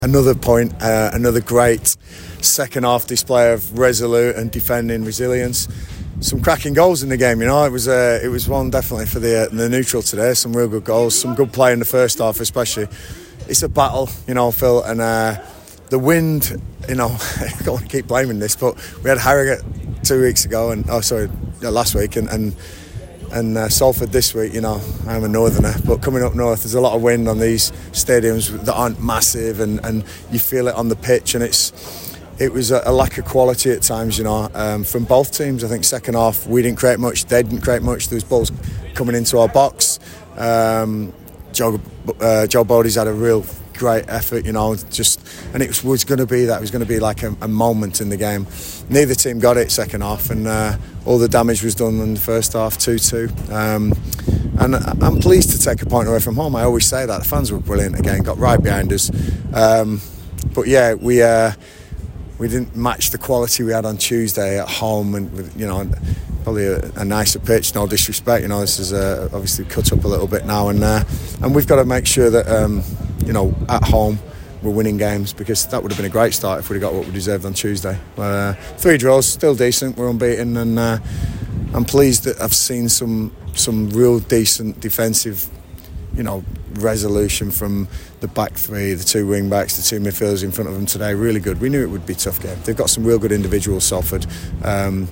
Another point, another great second half display of resolute and defending resilience. Some cracking goals in the game, you know. It was one definitely for the neutral today. Some real good goals, some good play in the first half, especially. It's a battle, you know, Phil, and the wind, you know. I don't want to keep blaming this, but we had Harrogate 2 weeks ago, last week, and Salford this week. You know, I'm a northerner, but coming up north, there's a lot of wind on these stadiums that aren't massive, and you feel it on the pitch, and it was a lack of quality at times, you know, from both teams. I think second half we didn't create much, they didn't create much. There was balls coming into our box. Joe Bodie's had a real great effort, you know, and it was going to be that. It was going to be like a moment in the game. Neither team got it second half, and all the damage was done in the first half, 2-2. And I'm pleased to take a point away from home. I always say that. The fans were brilliant again, got right behind us. But yeah, we didn't match the quality we had on Tuesday at home, and with, you know, probably a nicer pitch. No disrespect, you know, this is obviously cut up a little bit now, and we've got to make sure that you know, at home we're winning games, because that would have been a great start if we'd have got what we deserved on Tuesday. 3 draws, still decent. We're unbeaten, and I'm pleased that I've seen some real decent defensive, you know, resolution from the back three, the 2 wing backs, the 2 midfielders in front of them today. Really good. We knew it would be a tough game. They've got some real good individuals, Salford, and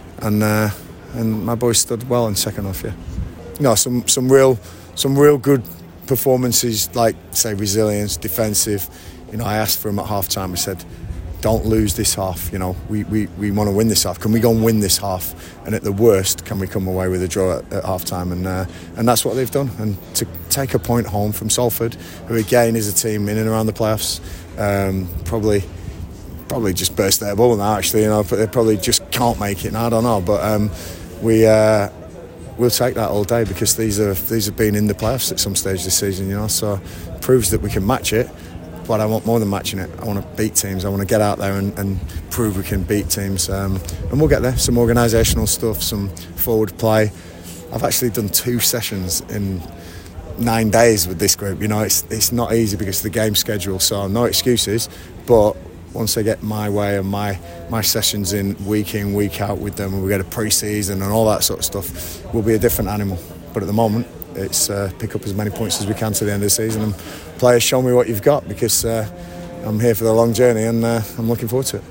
my boys stood well in second half. Yeah, no, some real good performances, like say resilience, defensive. You know, I asked for them at half time. I said, don't lose this half. You know, we want to win this half. Can we go and win this half? And at the worst, can we come away with a draw at half time? And that's what they've done. And to take a point home from Salford, who again is a team in and around the playoffs, probably just burst their bubble now. Actually, you know, but they probably just can't make it now. I don't know, but we'll take that all day, because these have been in the playoffs at some stage this season, you know. So it proves that we can match it. But I want more than matching it. I want to beat teams. I want to get out there and prove we can beat teams. And we'll get there. Some organisational stuff, some forward play. I've actually done 2 sessions in 9 days with this group. You know, it's not easy because of the game schedule. So no excuses. But once I get my way and my sessions in, week out with them, and we get a pre-season and all that sort of stuff, we'll be a different animal. But at the moment, it's pick up as many points as we can to the end of the season, and players, show me what you've got, because I'm here for the long journey, and I'm looking forward to it.